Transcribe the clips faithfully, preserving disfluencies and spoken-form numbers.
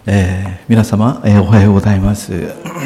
えー、皆様、えー、おはようございます、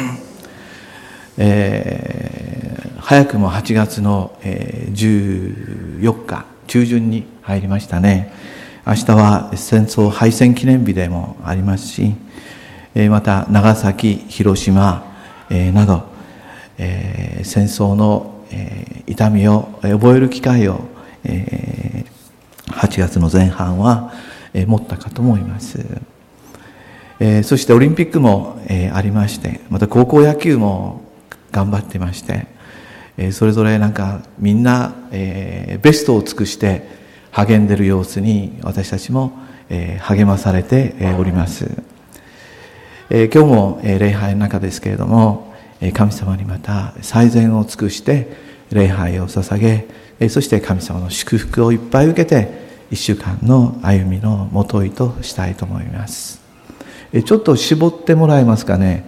えー、早くもはちがつの、えー、じゅうよっか中旬に入りましたね。明日は戦争敗戦記念日でもありますし、えー、また長崎、広島、えー、など、えー、戦争の、えー、痛みを覚える機会を、えー、はちがつの前半は、えー、持ったかと思います。えー、そしてオリンピックも、えー、ありまして、また高校野球も頑張ってまして、えー、それぞれなんかみんな、えー、ベストを尽くして励んでいる様子に私たちも、えー、励まされて、えー、おります。えー、今日も、えー、礼拝の中ですけれども、えー、神様にまた最善を尽くして礼拝を捧げ、えー、そして神様の祝福をいっぱい受けて一週間の歩みのもといとしたいと思います。ちょっと絞ってもらえますかね。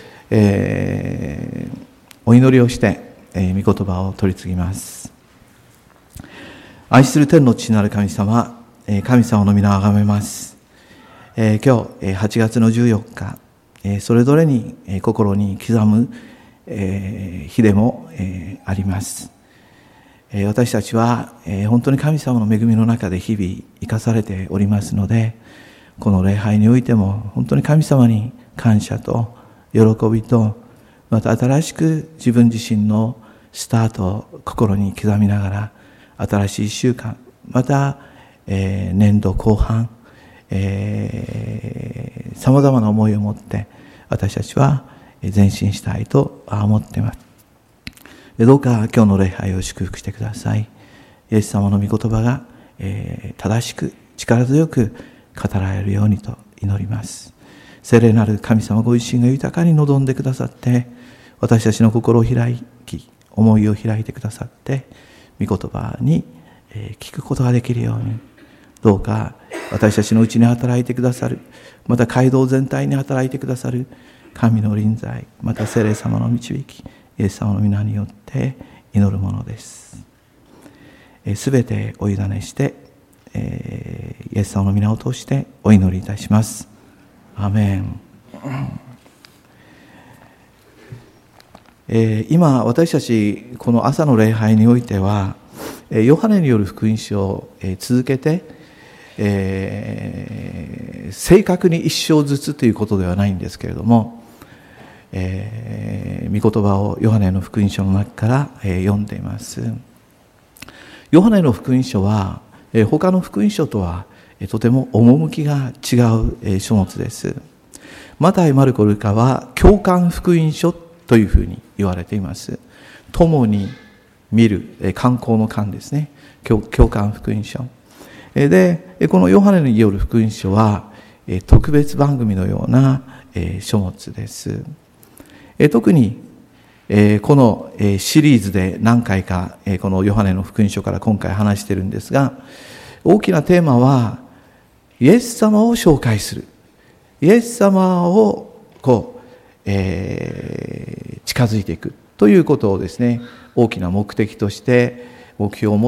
えー、お祈りをして、えー、御言葉を取り次ぎます。愛する天の父なる神様、えー、神様の皆をあがめます。えー、今日、えー、はちがつのじゅうよっか、えー、それぞれに、えー、心に刻む、えー、日でも、えー、あります。えー、私たちは、えー、本当に神様の恵みの中で日々生かされておりますので、この礼拝においても本当に神様に感謝と喜びと、また新しく自分自身のスタートを心に刻みながら、新しいいっしゅうかん、また、えー、年度後半、えー、様々な思いを持って私たちは前進したいと思っています。どうか今日の礼拝を祝福してください。イエス様の御言葉が、えー、正しく力強く語られるようにと祈ります。聖霊なる神様ご自身が豊かに望んでくださって、私たちの心を開き、思いを開いてくださって、御言葉に聞くことができるように、どうか私たちのうちに働いてくださる、また街道全体に働いてくださる神の臨在、また聖霊様の導き、イエス様の皆によって祈るものです。すべてお委ねして、えー、イエス様の皆を通してお祈りいたします。アーメン。えー、今私たちこの朝の礼拝においてはヨハネによる福音書を続けて、えー、正確に一章ずつということではないんですけれども、えー、御言葉をヨハネの福音書の中から、えー、読んでいます。ヨハネの福音書は他の福音書とはとても趣が違う書物です。マタイ、マルコ、ルカは共感福音書というふうに言われています。共に見る、観光の観ですね。共感福音書で、このヨハネによる福音書は特別番組のような書物です。特にこのシリーズで何回かこのヨハネの福音書から今回話しているんですが、大きなテーマはイエス様を紹介する、イエス様をこう、えー、近づいていくということをですね、大きな目的として目標を持って、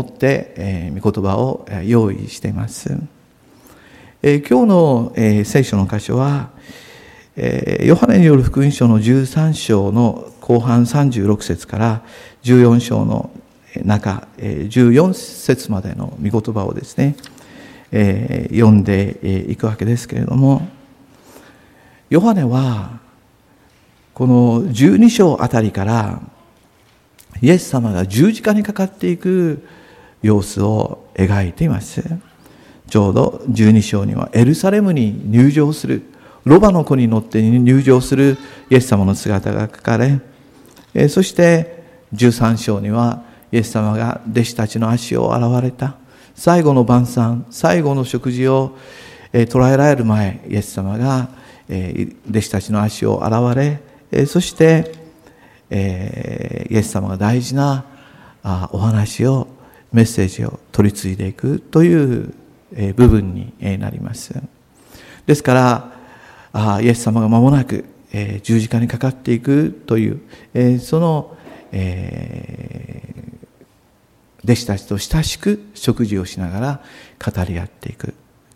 えー、御言葉を用意しています。えー、今日の、えー、聖書の箇所は、えー、ヨハネによる福音書のじゅうさん章の後半さんじゅうろく節からじゅうよん章の中、じゅうよん節までの御言葉をですね、えー、読んでいくわけですけれども、ヨハネはこのじゅうに章あたりからイエス様が十字架にかかっていく様子を描いています。ちょうどじゅうに章にはエルサレムに入場する、ロバの子に乗って入場するイエス様の姿が書かれ、えそしてじゅうさん章にはイエス様が弟子たちの足を洗われた最後の晩餐、最後の食事を、えー、捉えられる前、イエス様が、えー、弟子たちの足を洗われ、えー、そして、えー、イエス様が大事なあお話を、メッセージを取り継いでいくという、えー、部分になります。ですからあイエス様が間もなく、えー、十字架にかかっていくという、えー、その、えー、弟子たちと親しく食事をしながら語り合っていく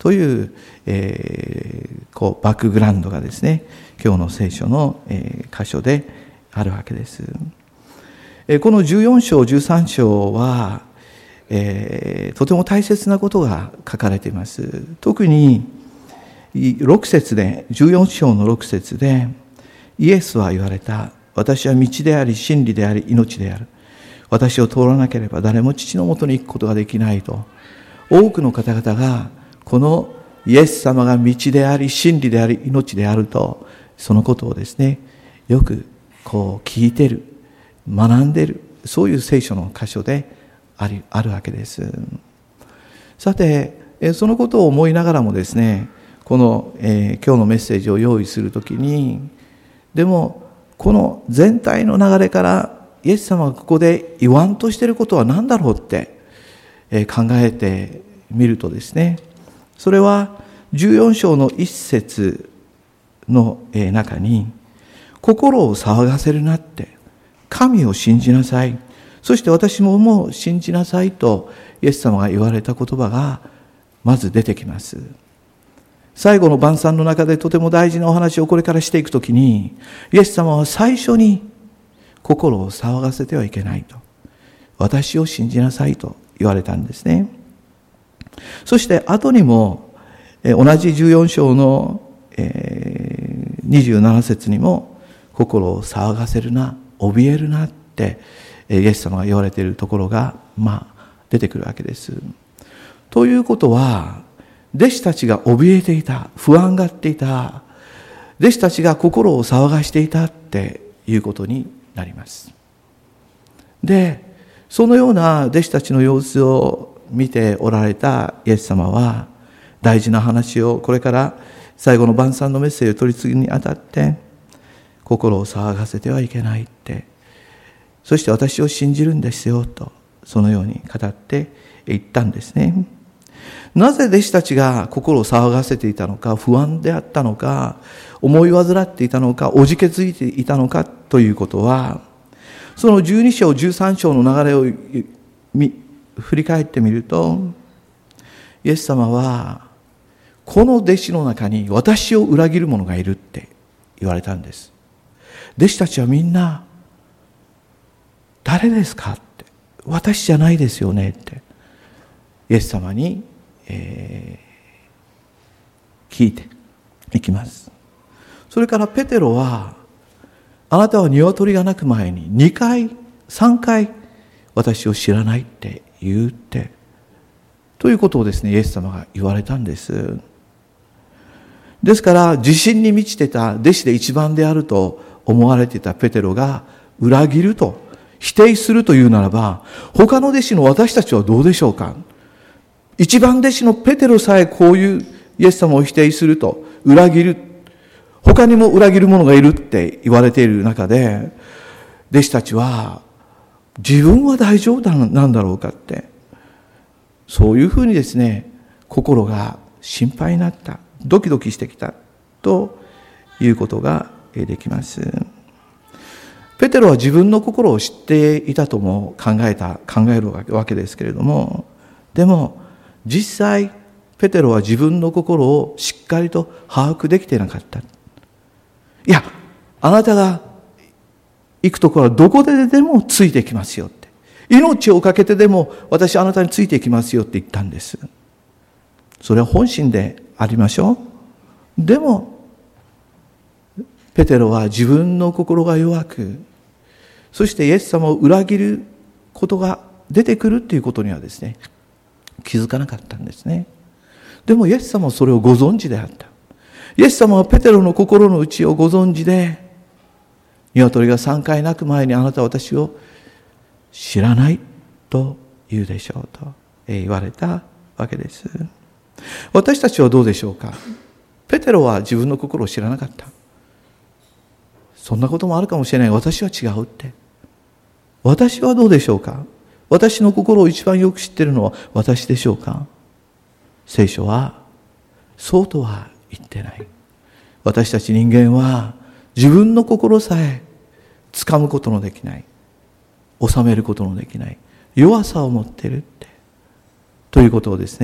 という、えー、こうバックグラウンドがですね、今日の聖書の、えー、箇所であるわけです。えー、このじゅうよん章じゅうさん章は、えー、とても大切なことが書かれています。特にろく節で、じゅうよん章のろく節で、イエスは言われた。私は道であり、真理であり、命である。私を通らなければ誰も父のもとに行くことができないと。多くの方々が、このイエス様が道であり、真理であり、命であると、そのことをですね、よくこう聞いている、学んでいる、そういう聖書の箇所である、あるわけです。さて、そのことを思いながらもですね、この、えー、今日のメッセージを用意するときに、でもこの全体の流れからイエス様がここで言わんとしていることは何だろうって、えー、考えてみるとですね、それはじゅうよん章の一節の中に、心を騒がせるなって、神を信じなさい、そして私ももう信じなさいとイエス様が言われた言葉がまず出てきます。最後の晩餐の中でとても大事なお話をこれからしていくときに、イエス様は最初に心を騒がせてはいけないと、私を信じなさいと言われたんですね。そして後にも同じじゅうよん章のにじゅうなな節にも、心を騒がせるな、怯えるなってイエス様が言われているところがまあ出てくるわけです。ということは、弟子たちが怯えていた、不安がっていた、弟子たちが心を騒がしていたっていうことになります。で、そのような弟子たちの様子を見ておられたイエス様は、大事な話をこれから最後の晩餐のメッセージを取り次ぐにあたって、心を騒がせてはいけないって、そして私を信じるんですよと、そのように語って言ったんですね。なぜ弟子たちが心を騒がせていたのか、不安であったのか、思い患っていたのか、おじけづいていたのかということは、そのじゅうに章じゅうさん章の流れを振り返ってみると、イエス様はこの弟子の中に私を裏切る者がいるって言われたんです。弟子たちはみんな、誰ですかって、私じゃないですよねってイエス様に、えー、聞いていきます。それからペテロは、あなたは鶏が鳴く前ににかいさんかい私を知らないって言うってということをですね、イエス様が言われたんです。ですから自信に満ちてた弟子で一番であると思われていたペテロが裏切ると否定するというならば、他の弟子の私たちはどうでしょうか。一番弟子のペテロさえこういうイエス様を否定すると、裏切る、他にも裏切る者がいるって言われている中で、弟子たちは自分は大丈夫なんだろうかって、そういうふうにですね、心が心配になった、ドキドキしてきたということができます。ペテロは自分の心を知っていたとも考えた考えるわけですけれども、でも実際ペテロは自分の心をしっかりと把握できていなかった。いや、あなたが行くところはどこででもついてきますよって、命をかけてでも私あなたについてきますよって言ったんです。それは本心でありましょう。でもペテロは自分の心が弱く、そしてイエス様を裏切ることが出てくるということにはですね、気づかなかったんですね。でもイエス様はそれをご存知であった。イエス様はペテロの心の内をご存知で、鶏がさんかい鳴く前にあなたは私を知らないと言うでしょうと言われたわけです。私たちはどうでしょうか。ペテロは自分の心を知らなかった。そんなこともあるかもしれない。私は違うって。私はどうでしょうか。私の心を一番よく知っているのは私でしょうか。聖書はそうとは言ってない。私たち人間は自分の心さえ掴むことのできない、収めることのできない弱さを持っているってということをですね、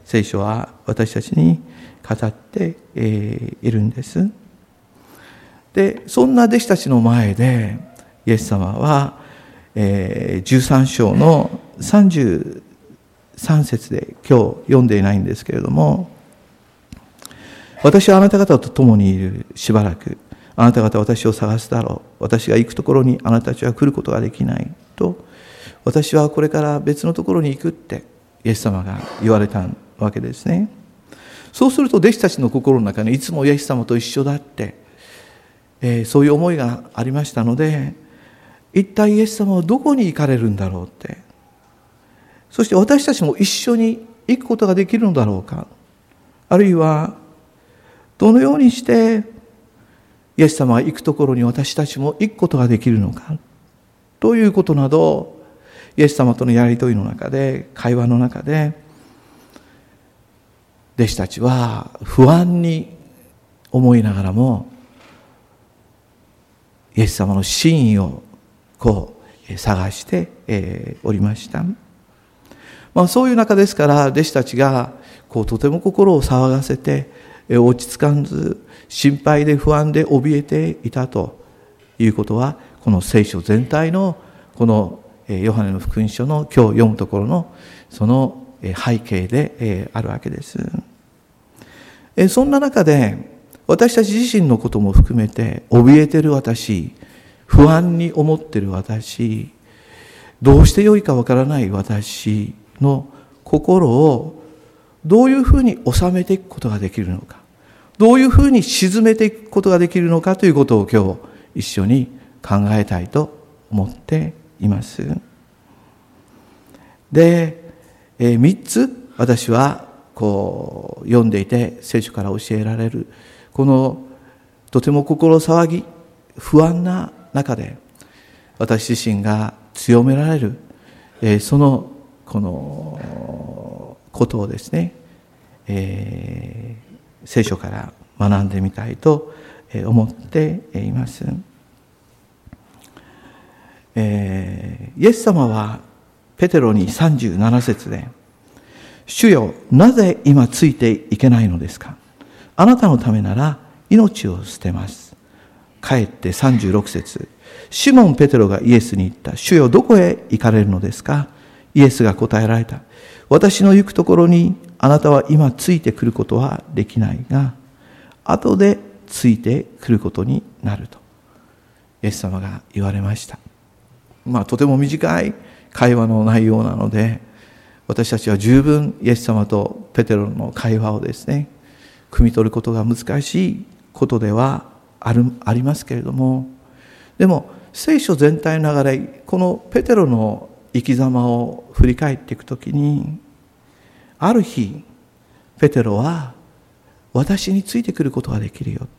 聖書は私たちに語っているんです。で、そんな弟子たちの前でイエス様はじゅうさん章のさんじゅうさん節で今日読んでいないんですけれども、私はあなた方と共にいるしばらく、あなた方は私を探すだろう。私が行くところにあなたたちは来ることができないと、私はこれから別のところに行くってイエス様が言われたわけですね。そうすると弟子たちの心の中にいつもイエス様と一緒だって、えー、そういう思いがありましたので、一体イエス様はどこに行かれるんだろうって、そして私たちも一緒に行くことができるのだろうか、あるいはどのようにしてイエス様が行くところに私たちも行くことができるのかということなど、イエス様とのやりとりの中で、会話の中で弟子たちは不安に思いながらもイエス様の真意をこう探して、えー、おりました。まあ、そういう中ですから、弟子たちがこうとても心を騒がせて、えー、落ち着かず心配で不安で怯えていたということは、この聖書全体のこのヨハネの福音書の今日読むところのその背景であるわけです。そんな中で私たち自身のことも含めて、怯えてる私、不安に思ってる私、どうしてよいかわからない私の心をどういうふうに収めていくことができるのか、どういうふうに沈めていくことができるのかということを今日一緒に考えたいと思っています。で、えー、みっつ私はこう読んでいて聖書から教えられるこのとても心騒ぎ不安な中で私自身が強められる、えー、そのこのことをですね、えー、聖書から学んでみたいと思っています。えー、イエス様はペテロにさんじゅうなな節で、主よ、なぜ今ついていけないのですか。あなたのためなら命を捨てます。かえってさんじゅうろく節、シモン・ペテロがイエスに言った。主よ、どこへ行かれるのですか。イエスが答えられた。私の行くところにあなたは今ついてくることはできないが、後でついてくることになるとイエス様が言われました。まあとても短い会話の内容なので、私たちは十分イエス様とペテロの会話をですね、汲み取ることが難しいことではある、ありますけれども、でも聖書全体の流れ、このペテロの生き様を振り返っていくときに、ある日ペテロは私についてくることができるよ。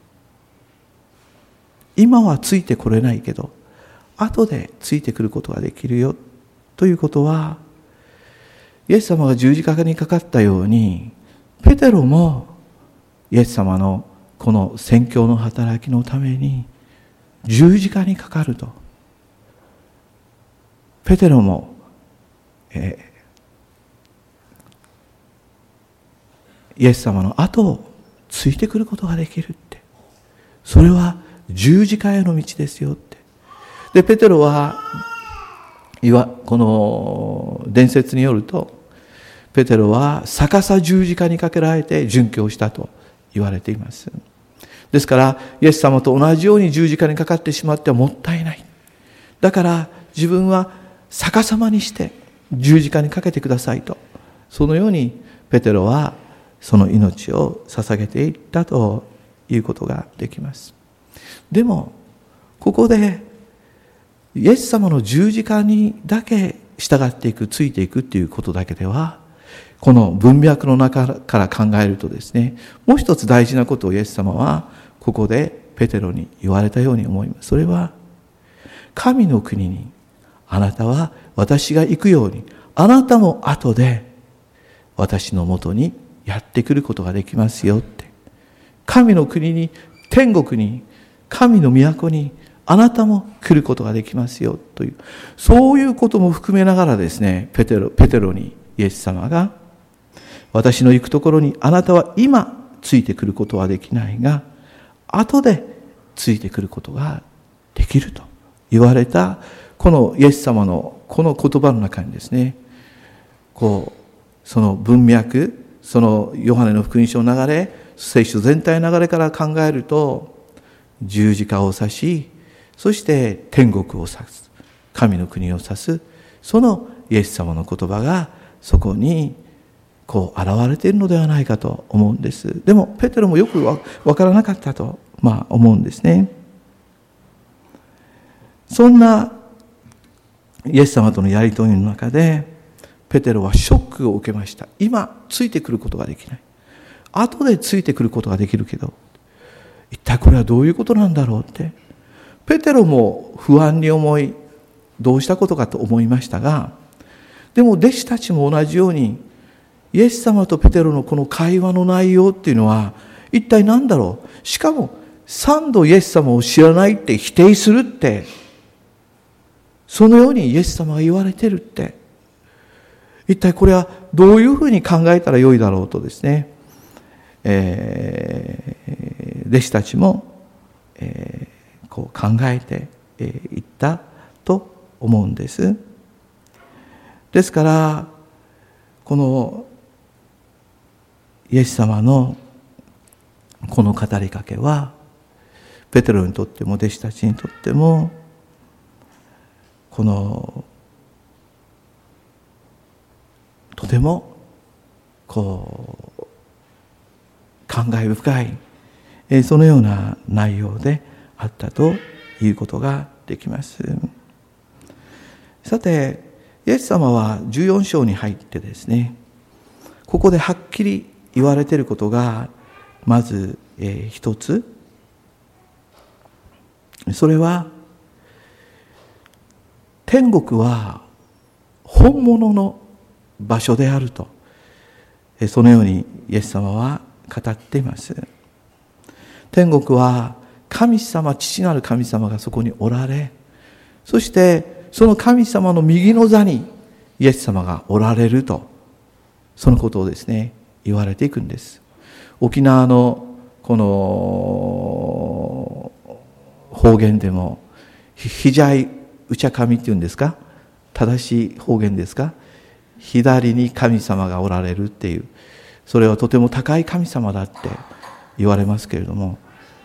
今はついてこれないけど、後でついてくることができるよということは、イエス様が十字架にかかったように、ペテロもイエス様のこの宣教の働きのために十字架にかかると。ペテロも、えー、イエス様の後をついてくることができるって。それは十字架への道ですよって。で、ペテロは、いわ、この伝説によると、ペテロは逆さ十字架にかけられて殉教したと言われています。ですから、イエス様と同じように十字架にかかってしまってはもったいない。だから自分は逆さまにして十字架にかけてくださいと。そのようにペテロはその命を捧げていったということができます。でも、ここでイエス様の十字架にだけ従っていく、ついていくっていうことだけでは、この文脈の中から考えるとですね、もう一つ大事なことをイエス様はここでペテロに言われたように思います。それは、神の国にあなたは私が行くように、あなたも後で私のもとにやってくることができますよって。神の国に、天国に、神の都にあなたも来ることができますよという、そういうことも含めながらですね、ペテロ、ペテロにイエス様が私の行くところにあなたは今ついてくることはできないが、後でついてくることができると言われた、このイエス様のこの言葉の中にですね、こうその文脈、そのヨハネの福音書の流れ、聖書全体の流れから考えると、十字架を指し、そして天国を指す、神の国を指す、そのイエス様の言葉がそこにこう現れているのではないかと思うんです。でもペテロもよくわからなかったと、まあ、思うんですね。そんなイエス様とのやり取りの中でペテロはショックを受けました。今ついてくることができない、後でついてくることができるけど、一体これはどういうことなんだろうって、ペテロも不安に思い、どうしたことかと思いましたが、でも弟子たちも同じように、イエス様とペテロのこの会話の内容っていうのは一体何だろう。しかも三度イエス様を知らないって否定するって、そのようにイエス様が言われてるって、一体これはどういうふうに考えたらよいだろうとですね、えー、弟子たちも、えー、こう考えてい、えー、ったと思うんです。ですからこのイエス様のこの語りかけは、ペテロにとっても弟子たちにとっても、このとてもこう感慨深い、えー、そのような内容であったということができます。さて、イエス様はじゅうよん章に入ってですね、ここではっきり言われていることがまず、えー、一つ、それは天国は本物の場所であると、そのようにイエス様は語っています。天国は神様、父なる神様がそこにおられ、そしてその神様の右の座にイエス様がおられると、そのことをですね言われていくんです。沖縄のこの方言でもひじゃいうちゃ神っていうんですか、正しい方言ですか、左に神様がおられるっていう、それはとても高い神様だって言われますけれども、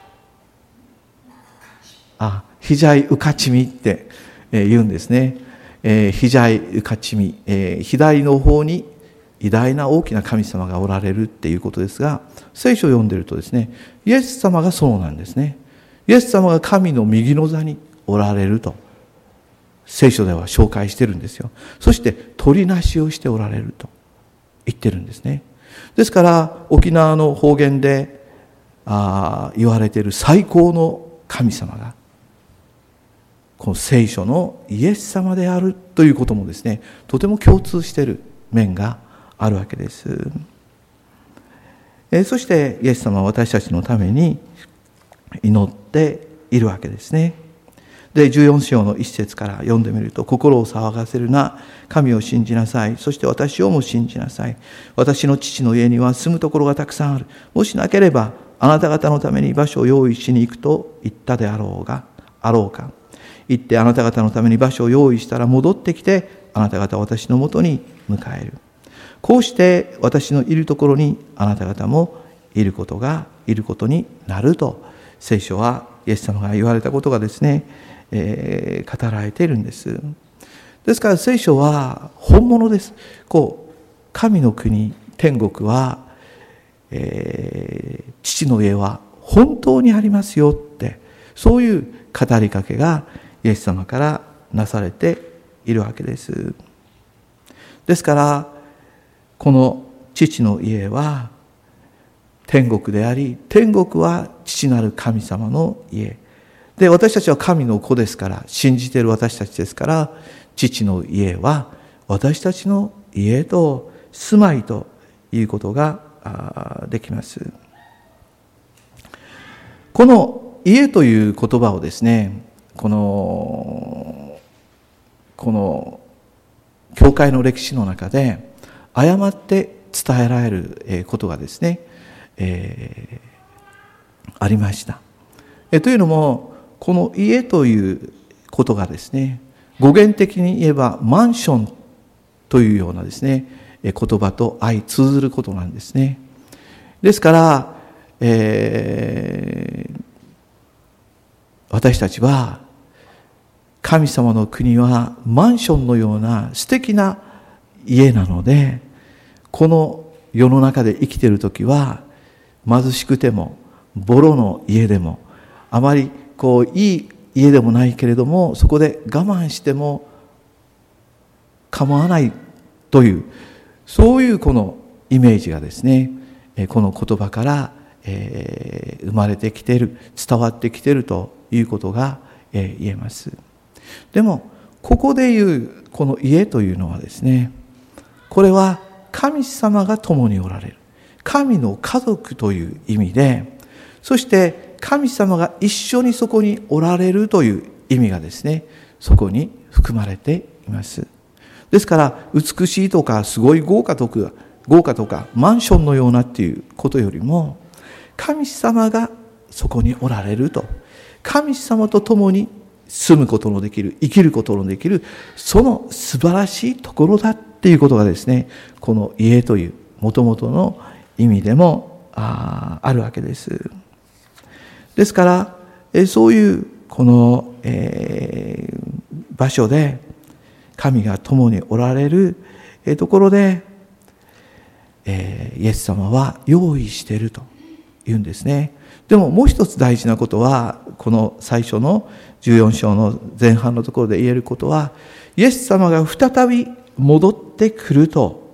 あ、ひじゃいうかちみって言うんですね。えー、ひじゃいうかちみ、えー、左の方に偉大な大きな神様がおられるっていうことですが、聖書を読んでいるとですね、イエス様がそうなんですね。イエス様が神の右の座におられると聖書では紹介してるんですよ。そして取りなしをしておられると言ってるんですね。ですから沖縄の方言であ言われている最高の神様がこの聖書のイエス様であるということもですね、とても共通している面があるわけです。えー、そしてイエス様は私たちのために祈っているわけですね。で、じゅうよん章の一節から読んでみると、心を騒がせるな、神を信じなさい、そして私をも信じなさい。私の父の家には住むところがたくさんある。もしなければあなた方のために場所を用意しに行くと言ったであろうがあろうか。行ってあなた方のために場所を用意したら戻ってきて、あなた方は私のもとに迎える。こうして私のいるところにあなた方もいることがいることになると、聖書はイエス様が言われたことがですね、えー、語られているんです。ですから聖書は本物です。こう神の国、天国は、えー、父の家は本当にありますよって、そういう語りかけがイエス様からなされているわけです。ですからこの父の家は天国であり、天国は父なる神様の家で、私たちは神の子ですから、信じている私たちですから、父の家は私たちの家と住まいということができます。この家という言葉をですね、このこの教会の歴史の中で誤って伝えられることがですね、えー、ありました。えというのも、この家ということがですね、語源的に言えばマンションというようなですね、言葉と相通ずることなんですね。ですから、えー、私たちは神様の国はマンションのような素敵な家なので、この世の中で生きているときは貧しくてもボロの家でもあまりこういい家でもないけれども、そこで我慢しても構わないという、そういうこのイメージがですね、この言葉から、えー、生まれてきている、伝わってきているということが、えー、言えます。でもここでいうこの家というのはですね、これは神様が共におられる、神の家族という意味で、そして神様が一緒にそこにおられるという意味がですね、そこに含まれています。ですから美しいとかすごい豪華とか豪華とかマンションのようなっていうことよりも、神様がそこにおられると、神様と共に住むことのできる、生きることのできる、その素晴らしいところだっていうことがですね、この家という元々の意味でも あ, あるわけです。ですからえそういうこの、えー、場所で神が共におられるところで、えー、イエス様は用意していると言うんですね。でももう一つ大事なことは、この最初のじゅうよん章の前半のところで言えることは、イエス様が再び戻ってくると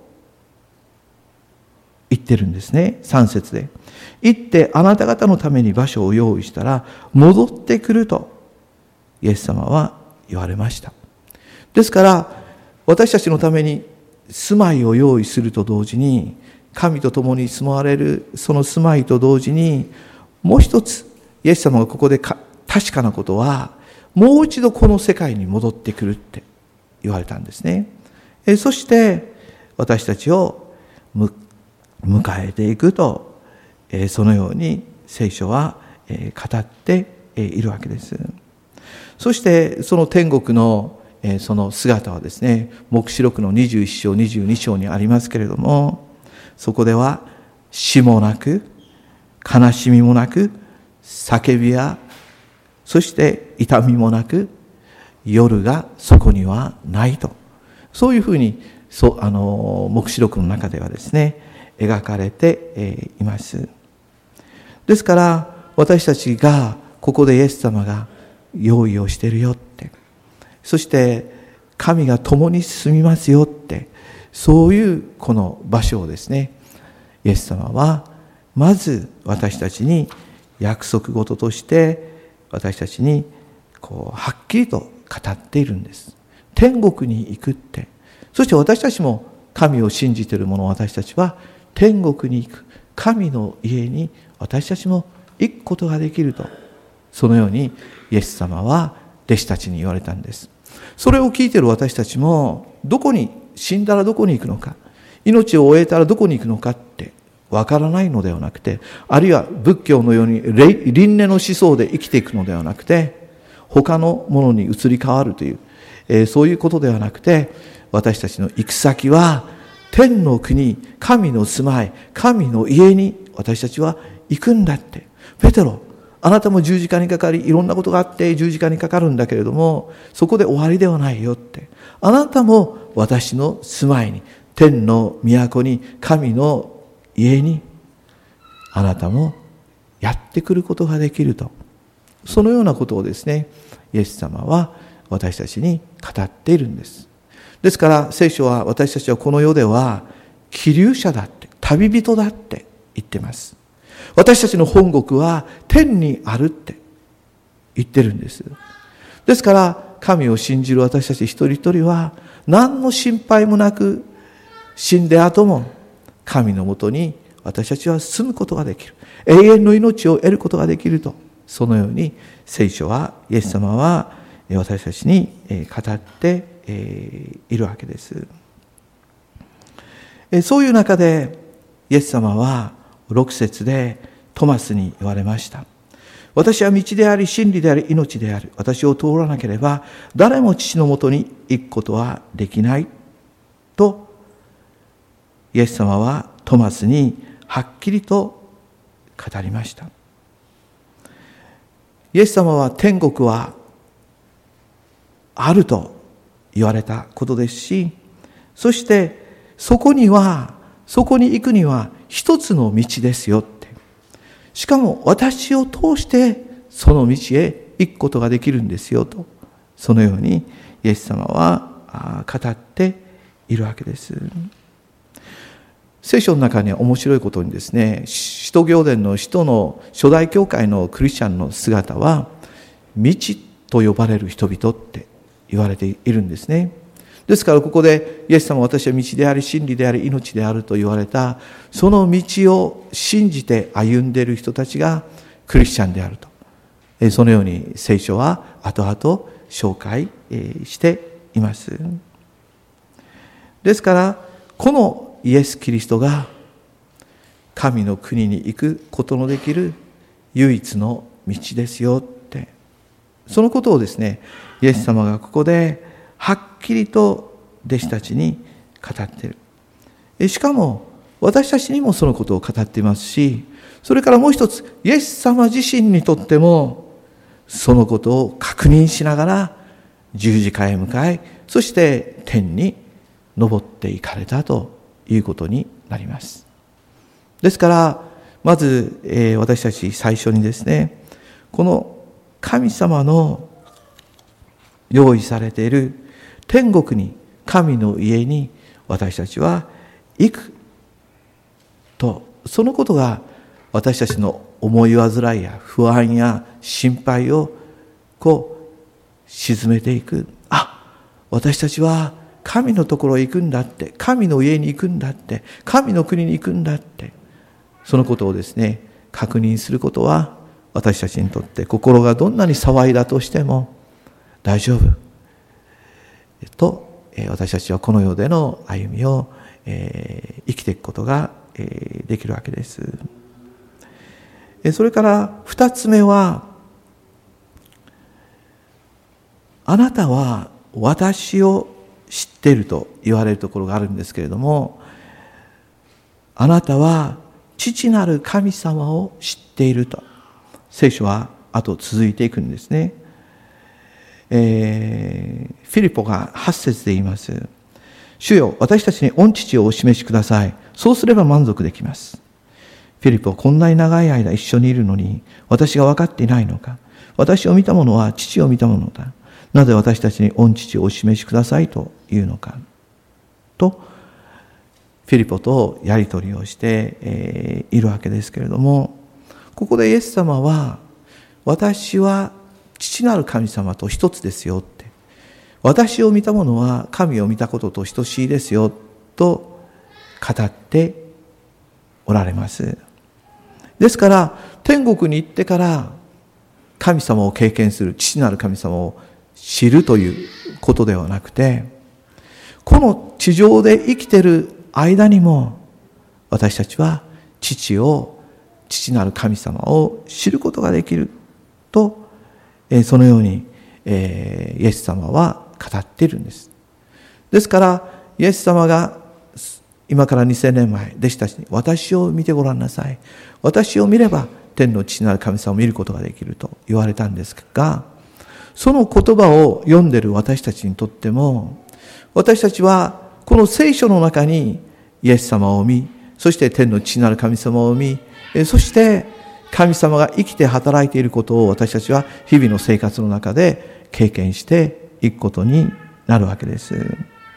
言ってるんですね。さん節で、行ってあなた方のために場所を用意したら戻ってくるとイエス様は言われました。ですから私たちのために住まいを用意すると同時に、神と共に住まわれるその住まいと同時に、もう一つイエス様がここでか確かなことは、もう一度この世界に戻ってくるって言われたんですね。えそして私たちを迎えていくと、えそのように聖書は語っているわけです。そしてその天国のその姿はですね、黙示録のにじゅういち章にじゅうに章にありますけれども、そこでは死もなく悲しみもなく叫びやそして痛みもなく夜がそこにはないと、そういうふうにそあの黙示録の中ではですね描かれています。ですから私たちがここでイエス様が用意をしているよって、そして神が共に住みますよって、そういうこの場所をですね、イエス様はまず私たちに約束事として私たちにこうはっきりと語っているんです。天国に行くって、そして私たちも神を信じている者、私たちは天国に行く、神の家に私たちも行くことができると、そのようにイエス様は弟子たちに言われたんです。それを聞いている私たちも、どこに死んだらどこに行くのか、命を終えたらどこに行くのかってわからないのではなくて、あるいは仏教のように輪廻の思想で生きていくのではなくて、他のものに移り変わるという、えー、そういうことではなくて、私たちの行く先は天の国、神の住まい、神の家に私たちは行くんだって。ペテロ、あなたも十字架にかかり、いろんなことがあって十字架にかかるんだけれども、そこで終わりではないよって。あなたも私の住まいに、天の都に、神の家にあなたもやってくることができると、そのようなことをですね、イエス様は私たちに語っているんです。ですから聖書は、私たちはこの世では寄留者だって、旅人だって言ってます。私たちの本国は天にあるって言ってるんです。ですから神を信じる私たち一人一人は、何の心配もなく死んで後も神のもとに私たちは住むことができる、永遠の命を得ることができると、そのように聖書は、イエス様は私たちに語っているわけです。 そういう中でイエス様はろく節でトマスに言われました。私は道であり真理であり命である。私を通らなければ誰も父のもとに行くことはできないと、イエス様はトマスにはっきりと語りました。イエス様は天国はあると言われたことですし、そしてそこにはそこに行くには一つの道ですよって。しかも私を通してその道へ行くことができるんですよと、そのようにイエス様は語っているわけです。聖書の中には面白いことにですね、使徒行伝の使徒の初代教会のクリスチャンの姿は道と呼ばれる人々って言われているんですね。ですからここでイエス様は私は道であり真理であり命であると言われたその道を信じて歩んでいる人たちがクリスチャンであると、そのように聖書は後々紹介しています。ですからこのイエス・キリストが神の国に行くことのできる唯一の道ですよって、そのことをですね、イエス様がここではっきりと弟子たちに語っている。しかも私たちにもそのことを語っていますし、それからもう一つ、イエス様自身にとってもそのことを確認しながら十字架へ向かい、そして天に昇っていかれたということになります。ですからまず、えー、私たち最初にですね、この神様の用意されている天国に、神の家に私たちは行くと、そのことが私たちの思い煩いや不安や心配をこう沈めていく。あ、私たちは神のところへ行くんだって、神の家に行くんだって、神の国に行くんだって、そのことをですね確認することは、私たちにとって心がどんなに騒いだとしても大丈夫と、私たちはこの世での歩みを生きていくことができるわけです。それから二つ目は、あなたは私を知っていると言われるところがあるんですけれども、あなたは父なる神様を知っていると聖書は後続いていくんですね。えー、フィリポがはち節で言います。主よ、私たちに御父をお示しください。そうすれば満足できます。フィリポ、こんなに長い間一緒にいるのに私が分かっていないのか。私を見た者は父を見た者だ。なぜ私たちに御父をお示しくださいというのかと、フィリポとやり取りをして、えー、いるわけですけれども、ここでイエス様は、私は父なる神様と一つですよって、私を見た者は神を見たことと等しいですよと語っておられます。ですから天国に行ってから神様を経験する、父なる神様を知るということではなくて、この地上で生きている間にも私たちは父を、父なる神様を知ることができると、そのようにイエス様は語っているんです。ですからイエス様が今からにせんねんまえ弟子たちに、私を見てごらんなさい、私を見れば天の父なる神様を見ることができると言われたんですが、その言葉を読んでいる私たちにとっても、私たちはこの聖書の中にイエス様を見、そして天の父なる神様を見、そして神様が生きて働いていることを私たちは日々の生活の中で経験していくことになるわけです。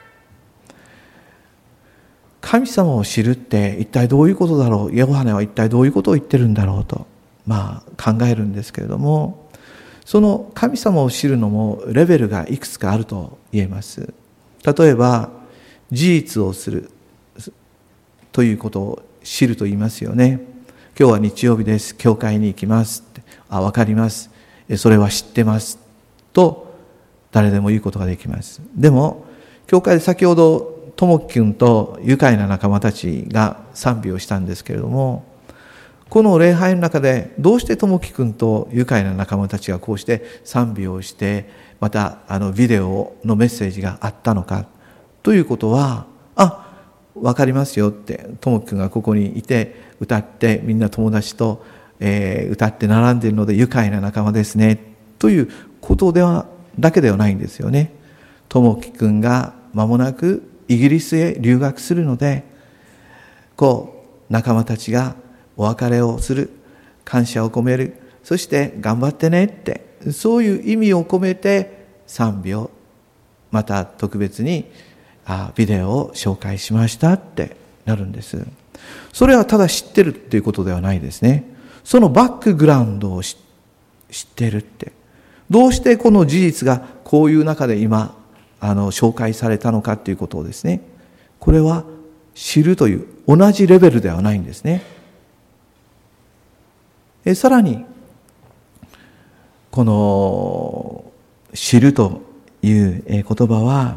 神様を知るって一体どういうことだろう、ヨハネは一体どういうことを言ってるんだろうと、まあ考えるんですけれども、その神様を知るのもレベルがいくつかあると言えます。例えば事実をするということを知ると言いますよね。今日は日曜日です、教会に行きますって、あ、わかります、それは知ってますと誰でも言うことができます。でも教会で先ほどともきくんと愉快な仲間たちが賛美をしたんですけれども、この礼拝の中でどうしてともきくんと愉快な仲間たちがこうして賛美をして、またあのビデオのメッセージがあったのかということは、あ、分かりますよって、ともきくんがここにいて歌ってみんな友達と、えー、歌って並んでいるので愉快な仲間ですねということではだけではないんですよね。ともきくんが間もなくイギリスへ留学するので、こう仲間たちがお別れをする、感謝を込める、そして頑張ってねって、そういう意味を込めて賛美を、また特別にあビデオを紹介しましたってなるんです。それはただ知ってるっていうことではないですね。そのバックグラウンドを知ってるって、どうしてこの事実がこういう中で今あの紹介されたのかということをですね、これは知るという同じレベルではないんですね。えさらにこの知るという言葉は、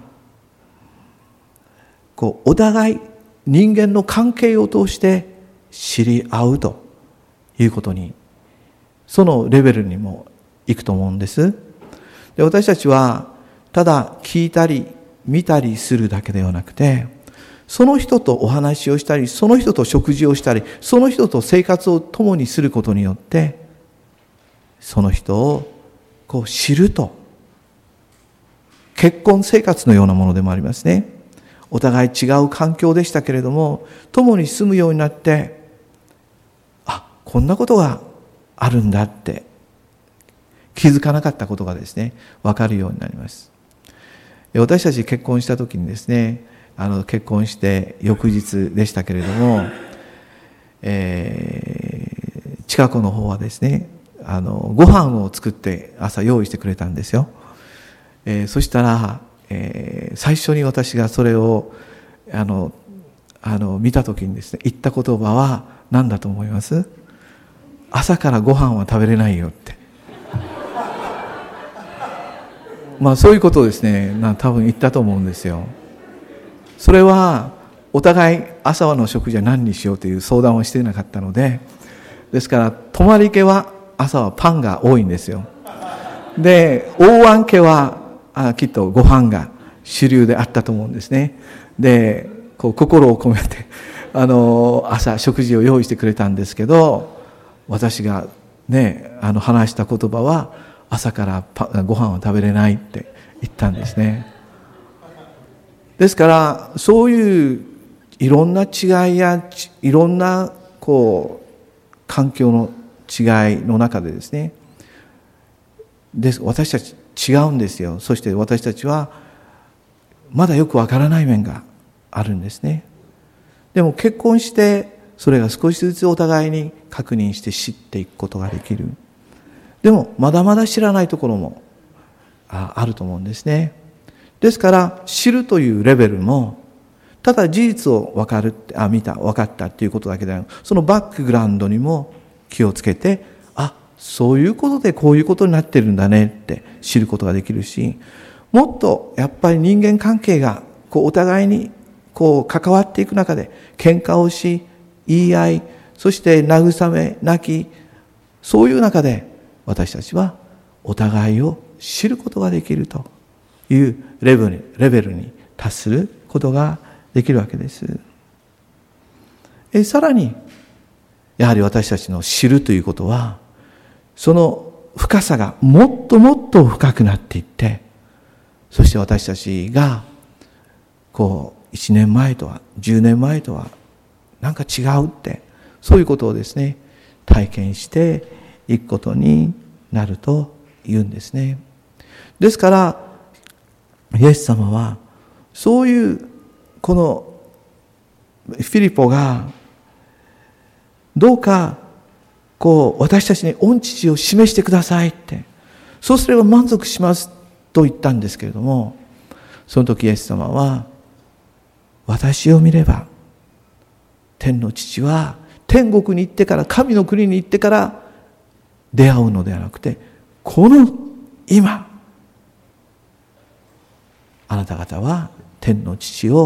こうお互い人間の関係を通して知り合うということに、そのレベルにもいくと思うんです。で、私たちはただ聞いたり見たりするだけではなくて、その人とお話をしたり、その人と食事をしたり、その人と生活を共にすることによって、その人をこう知ると、結婚生活のようなものでもありますね。お互い違う環境でしたけれども、共に住むようになって、あ、こんなことがあるんだって気づかなかったことがですね、分かるようになります。私たち結婚した時にですね、あの結婚して翌日でしたけれども、えー、近くの方はですね、あのご飯を作って朝用意してくれたんですよ。えー、そしたら、えー、最初に私がそれをあのあの見た時にですね、言った言葉は何だと思います？朝からご飯は食べれないよって。まあそういうことをですね、な多分言ったと思うんですよ。それはお互い朝の食事は何にしようという相談をしていなかったので、ですから泊まり家は朝はパンが多いんですよ。で、大湾家はあきっとご飯が主流であったと思うんですね。で、こう心を込めてあの朝食事を用意してくれたんですけど、私がねあの話した言葉は、朝からパご飯を食べれないって言ったんですね。ですからそういういろんな違いやいろんなこう環境の違いの中でですね、です私たち違うんですよ。そして私たちはまだよくわからない面があるんですね。でも結婚してそれが少しずつお互いに確認して知っていくことができる。でもまだまだ知らないところも あ, あると思うんですね。ですから知るというレベルもただ事実を分かるあ見た分かったということだけではなく、そのバックグラウンドにも気をつけて、あ、そういうことでこういうことになってるんだねって知ることができるし、もっとやっぱり人間関係がこうお互いにこう関わっていく中で喧嘩をし言い合い、そして慰め泣き、そういう中で私たちはお互いを知ることができるというレベル、レベルに達することができるわけです。えさらにやはり私たちの知るということは、その深さがもっともっと深くなっていって、そして私たちがこういちねんまえとはじゅうねんまえとはなんか違うって、そういうことをですね体験していくことになると言うんですね。ですからイエス様はそういうこのフィリポがどうかこう私たちに御父を示してくださいって、そうすれば満足しますと言ったんですけれども、その時イエス様は、私を見れば天の父は天国に行ってから神の国に行ってから出会うのではなくて、この今あなた方は天の父を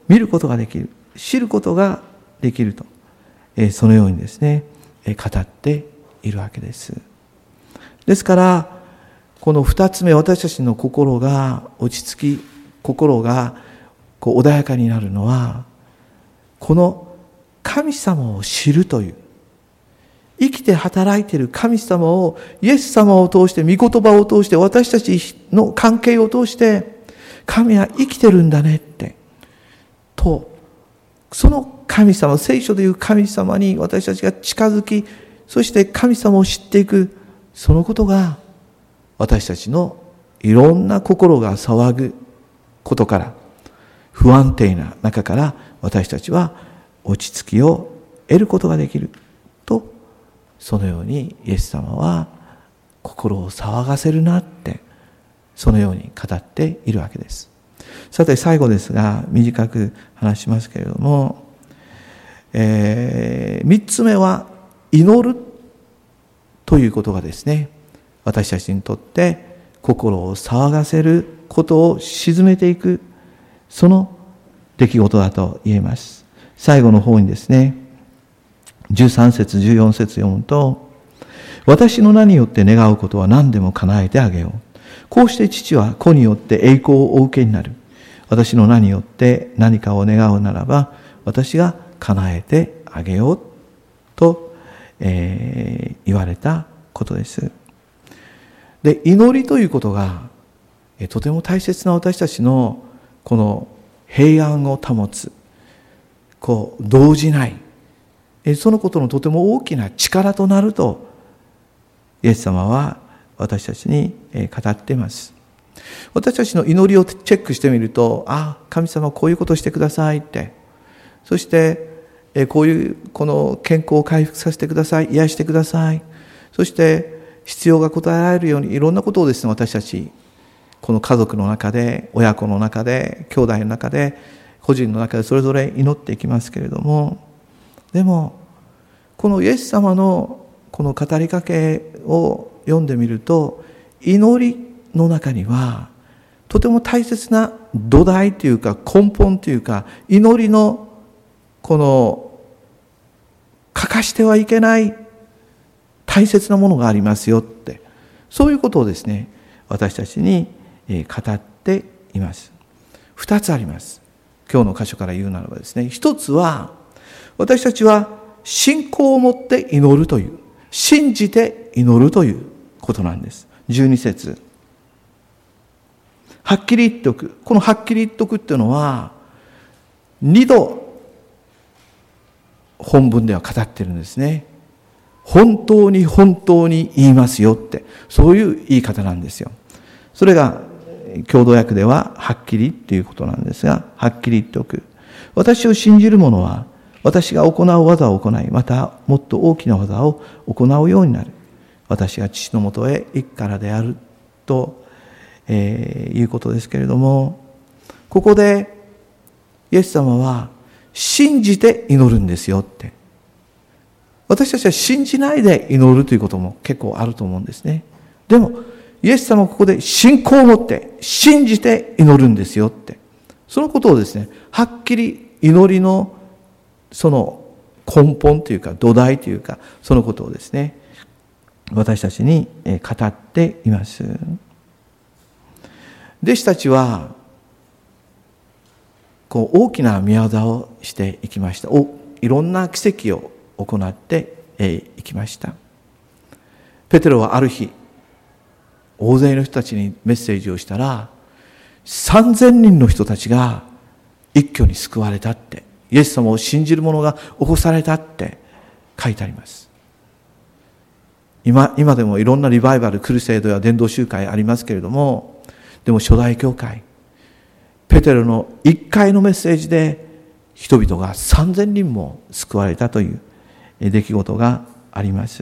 見ることができる、知ることができると、えー、そのようにですね、えー、語っているわけです。ですからこの二つ目、私たちの心が落ち着き、心がこう穏やかになるのは、この神様を知るという、生きて働いている神様を、イエス様を通して、御言葉を通して、私たちの関係を通して、神は生きてるんだねって、と、その神様、聖書でいう神様に私たちが近づき、そして神様を知っていく、そのことが、私たちのいろんな心が騒ぐことから、不安定な中から私たちは落ち着きを得ることができると、そのようにイエス様は心を騒がせるなって、そのように語っているわけです。さて最後ですが、短く話しますけれども、えー、三つ目は祈るということがですね、私たちにとって心を騒がせることを鎮めていく、その出来事だと言えます。最後の方にですね、じゅうさん節じゅうよん節読むと、私の名によって願うことは何でも叶えてあげよう。こうして父は子によって栄光をお受けになる。私の名によって何かを願うならば、私が叶えてあげようと、えー、言われたことです。で、祈りということがとても大切な私たちのこの平安を保つ、こう動じない、そのことのとても大きな力となるとイエス様は私たちに語っています。私たちの祈りをチェックしてみると、あ、神様こういうことをしてくださいって、そしてこういうこの健康を回復させてください、癒してください、そして必要が応えられるようにいろんなことをですね、私たちこの家族の中で、親子の中で、兄弟の中で、個人の中でそれぞれ祈っていきますけれども、でもこのイエス様のこの語りかけを読んでみると、祈りの中にはとても大切な土台というか根本というか、祈りのこの欠かしてはいけない大切なものがありますよって、そういうことをですね、私たちに語っています。二つあります。今日の箇所から言うならばですね、一つは私たちは信仰を持って祈るという、信じて祈るということなんです。じゅうに節、はっきり言っておく。このはっきり言っておくっていうのは二度本文では語ってるんですね。本当に本当に言いますよって、そういう言い方なんですよ。それが共同訳でははっきりっていうことなんですが、はっきり言っておく。私を信じる者は私が行う技を行い、またもっと大きな技を行うようになる。私が父のもとへ行くからであると、えー、いうことですけれども、ここでイエス様は信じて祈るんですよって。私たちは信じないで祈るということも結構あると思うんですね。でもイエス様はここで信仰を持って信じて祈るんですよって、そのことをですね、はっきり祈りのその根本というか土台というか、そのことをですね、私たちに語っています。弟子たちはこう大きな御業をしていきました。おいろんな奇跡を行っていきました。ペテロはある日、大勢の人たちにメッセージをしたら、さんぜんにんの人たちが一挙に救われたって、イエス様を信じる者が起こされたって書いてあります。今、今でもいろんなリバイバル、クルセイドや伝道集会ありますけれども、でも初代教会、ペテロの一回のメッセージで人々がさんぜんにんも救われたという出来事があります。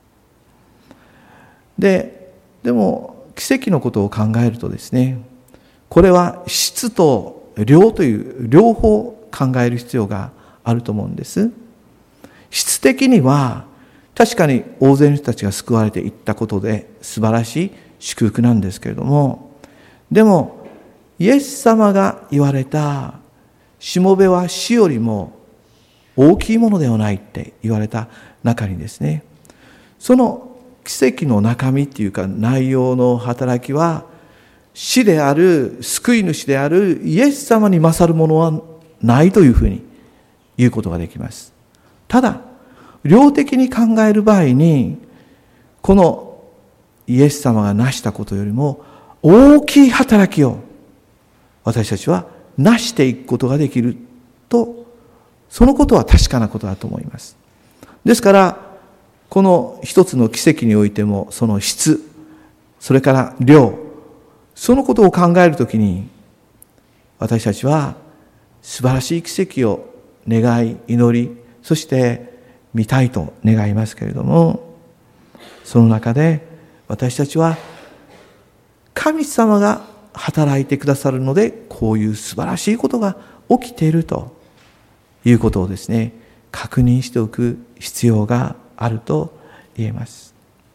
で、でも奇跡のことを考えるとですね、これは質と量という両方考える必要があると思うんです。質的には確かに大勢の人たちが救われていったことで素晴らしい祝福なんですけれども、でもイエス様が言われたしもべは死よりも大きいものではないって言われた中にですね、その奇跡の中身っていうか内容の働きは、死である救い主であるイエス様に勝るものはないというふうに言うことができます。ただ量的に考える場合に、このイエス様が成したことよりも大きい働きを私たちは成していくことができると、そのことは確かなことだと思います。ですからこの一つの奇跡においても、その質、それから量、そのことを考えるときに、私たちは素晴らしい奇跡を願い、祈り、そして見たいと願いますけれども、その中で私たちは神様が働いてくださるので、こういう素晴らしいことが起きているということをですね、確認しておく必要があると言えます。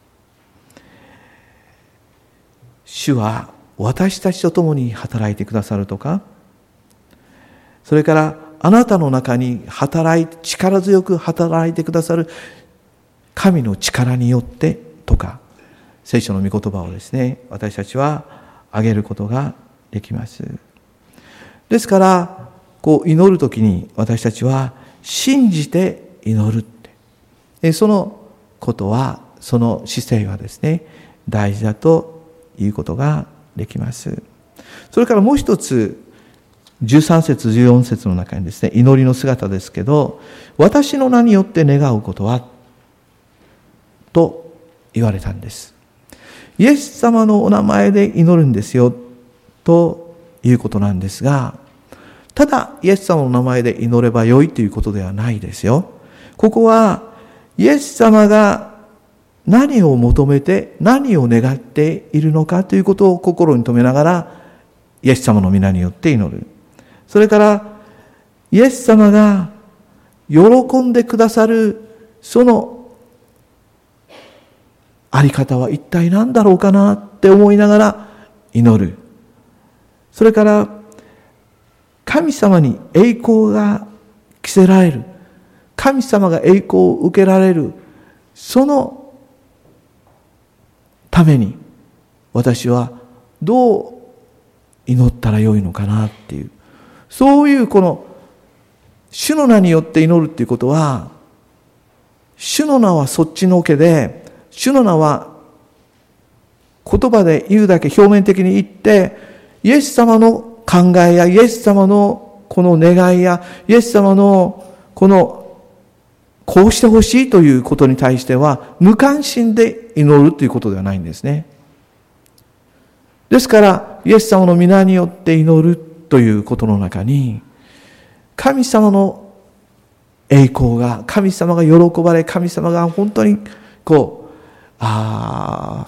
主は私たちと共に働いてくださるとか、それからあなたの中に働い力強く働いてくださる神の力によってとか、聖書の御言葉をですね、私たちは挙げることができます。ですからこう祈るときに私たちは信じて祈るって、そのことは、その姿勢はですね、大事だということができます。それからもう一つ、じゅうさん節じゅうよん節の中にですね、祈りの姿ですけど、私の名によって願うことはと言われたんです。イエス様のお名前で祈るんですよということなんですが、ただイエス様の名前で祈ればよいということではないですよ。ここはイエス様が何を求めて何を願っているのかということを心に留めながら、イエス様の皆によって祈る。それからイエス様が喜んでくださるそのあり方は一体何だろうかなって思いながら祈る。それから神様に栄光が着せられる、神様が栄光を受けられる、そのために私はどう祈ったらよいのかなっていう、そういうこの主の名によって祈るっていうことは、主の名はそっちのけで、主の名は言葉で言うだけ表面的に言って、イエス様の考えやイエス様のこの願いやイエス様のこのこうしてほしいということに対しては無関心で祈るということではないんですね。ですからイエス様の皆によって祈るということの中に、神様の栄光が、神様が喜ばれ、神様が本当にこうあ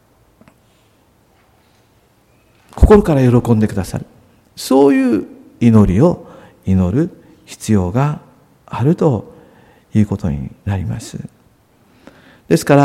心から喜んでくださる、そういう祈りを祈る必要があるということになります。ですから、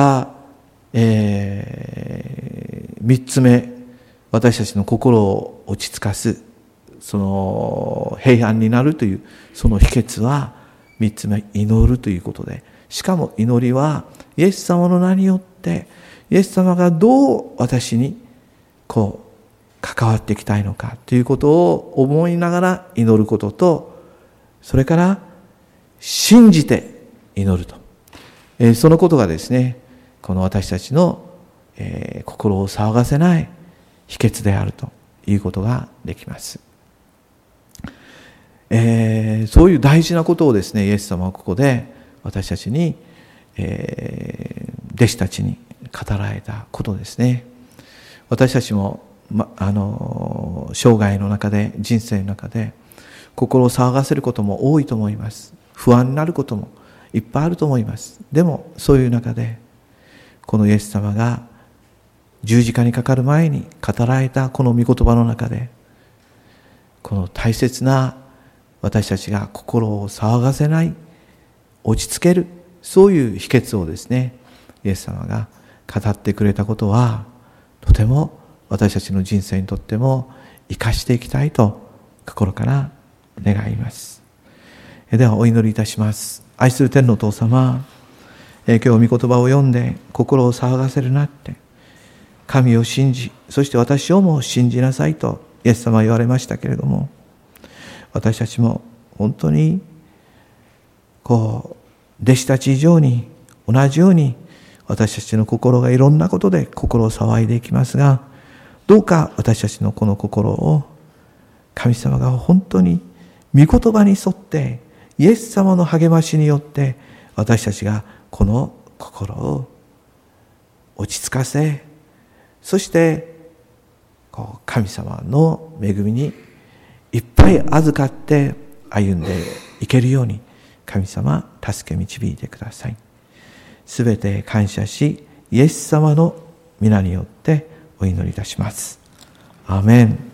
えー、三つ目、私たちの心を落ち着かす、その平安になるというその秘訣は三つ目、祈るということで、しかも祈りはイエス様の名によってイエス様がどう私にこう関わっていきたいのかということを思いながら祈ることと、それから信じて祈ると、えー、そのことがですね、この私たちの、えー、心を騒がせない秘訣であるということができます。えー、そういう大事なことをですね、イエス様はここで私たちに、えー、弟子たちに語られたことですね。私たちもま、あの生涯の中で、人生の中で心を騒がせることも多いと思います。不安になることもいっぱいあると思います。でもそういう中で、このイエス様が十字架にかかる前に語られたこの御言葉の中で、この大切な私たちが心を騒がせない、落ち着ける、そういう秘訣をですね、イエス様が語ってくれたことは、とても私たちの人生にとっても生かしていきたいと心から願います。ではお祈りいたします。愛する天のお父様、今日御言葉を読んで心を騒がせるなって、神を信じ、そして私をも信じなさいとイエス様は言われましたけれども、私たちも本当にこう弟子たち以上に同じように私たちの心がいろんなことで心を騒いでいきますが、どうか私たちのこの心を神様が本当に御言葉に沿ってイエス様の励ましによって私たちがこの心を落ち着かせ、そしてこう神様の恵みにいっぱい預かって歩んでいけるように神様助け導いてください。すべて感謝しイエス様の皆によってお祈りいたします。アーメン。